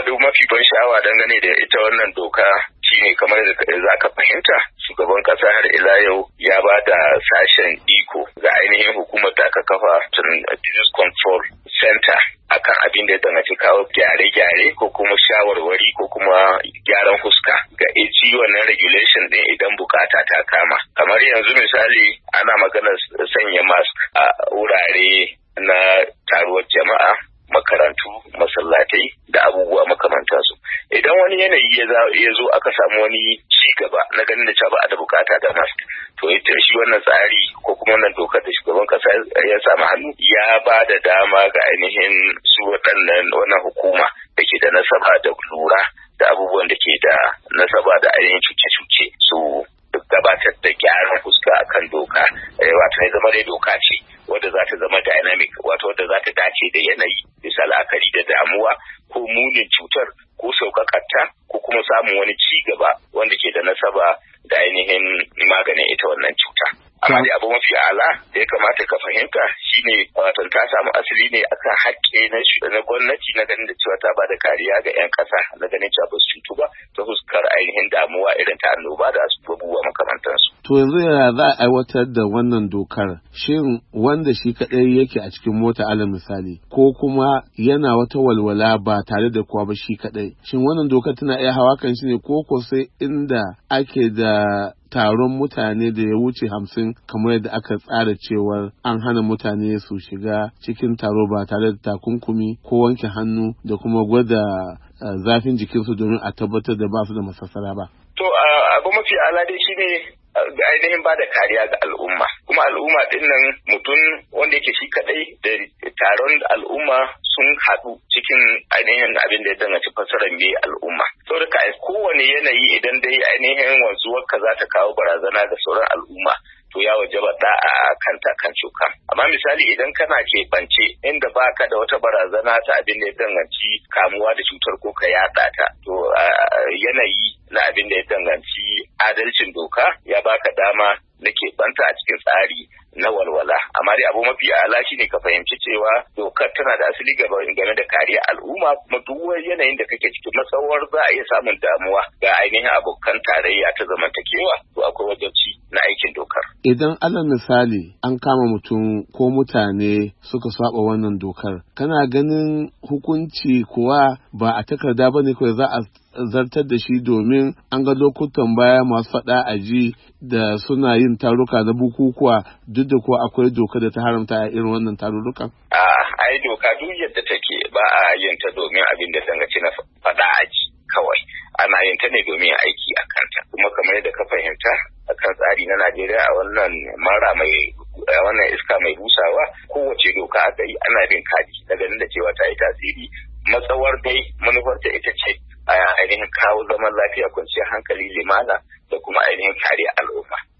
abu mafi ban sha'awa dangane da ita wannan doka shine kamar da za ka fahimta shugaban kasa har ila yau ya ba da sashen iko ga ainihin hukumar da aka kafa Disease Control Center akan abin da ya danganci kawo gyare-gyare ko kuma shawarwari ko kuma gyaran fuska ga wannan regulation din idan bukata ta kama. Kamar yanzu misali ana maganar sanya mask a wurare na taruwar jama'a, makarantu, masallatai da abubuwa makamantansu. Idan wani yanayi ya zo aka samu wani ci gaba na ganin da cewa ba a da bukata da mask, to ita shi wannan tsari ko kuma wannan dokar da shugaban kasa ya samu hannu ya ba da dama ga ainihin su wannan hukuma da ke da nasaba da lura da abubuwan da ke da nasaba da ainihin cuce-cuce su gabatar da gyaran fuska akan doka, wato ya zama dai doka ce wadda za ta zama dynamic, wato wadda za ta dace da yanayi bisa la'akari da damuwa ko munin cutar ko sauƙaƙarta ko kuma samun wani ci gaba wanda ke da nasaba da ainihin maganin ita wannan cuta. Amma dai abu mafi ala da ya kamata ka fahimta shine wato ta samu asali ne akan haƙƙi na gwamnati na ganin da cewa ta ba da kariya ga 'yan ƙasa na ganin cewa ba su cutu ba ta fuskar ainihin damuwa irin ta annoba da abubuwa makamantansu. To yanzu yaya za a aiwatar da wannan dokar? Shin wanda shi kaɗai yake a cikin mota alal misali ko kuma yana wata walwala ba tare da kowa ba shi kaɗai? Shin wannan dokar tana iya hawa kan shi ne ko sai inda ake da taron mutane da ya wuce 50 kamar yadda aka tsara cewar an hana mutane su shiga cikin taro ba tare da takunkumi ko wanke hannu da kuma gwada zafin jikinsu domin a tabbatar da ba su da masassara ba. To abu mafi ala dai shine ga ainihin ba da kariya ga al'umma, kuma al'umma din nan mutum wanda yake shi kadai da taron al'umma sun haɗu cikin ainihin abin da ya danganci fasarar me al'umma. Saboda kowane yanayi idan dai ainihin wanzuwar ka za ta kawo barazana ga sauran al'umma to ya wajaba da'a kanta kan cuka. Amma misali idan kana keɓance inda baka da wata barazana ta abin da ya danganci kamuwa da cutar ko ka yaɗa ta, to yanayi na abin da ya danganci adalcin doka ya baka dama na keɓanta a cikin tsari na walwala. Amma dai abu mafi ala shi ne ka fahimci cewa dokar tana da asali game da kariya al'umma, kuma duk wani yanayin da kake cikin matsawar za a iya samun damuwa ga ainihin abokan tarayya ta zamantakewa, to akwai wajibci na aikin dokar. Idan alal misali an kama mutum ko mutane suka saba wannan dokar, kana ganin hukunci kuwa ba a takarda ba ne kawai za a zartar da shi, domin an ga lokutan baya masu faɗa a ji da suna yin taruka na bukukuwa duk da kuwa akwai doka da ta haramta a irin wannan tarurrukan? Ai doka duk yadda take ba a yin ta domin abin da dangace na faɗa a ji kawai, ana yin ta ne domin aiki a kanta. Kuma kamar yadda ka fahimta akan tsari na Najeriya a wannan wannan iska mai busawa, kowace doka aka yi ana bin kadi na ganin da cewa ta yi tasiri, matsawar dai manufarta ita ce a ainihin kawo zaman lafiya, kwanciyar hankali, limana da kuma ainihin kariya al'umma.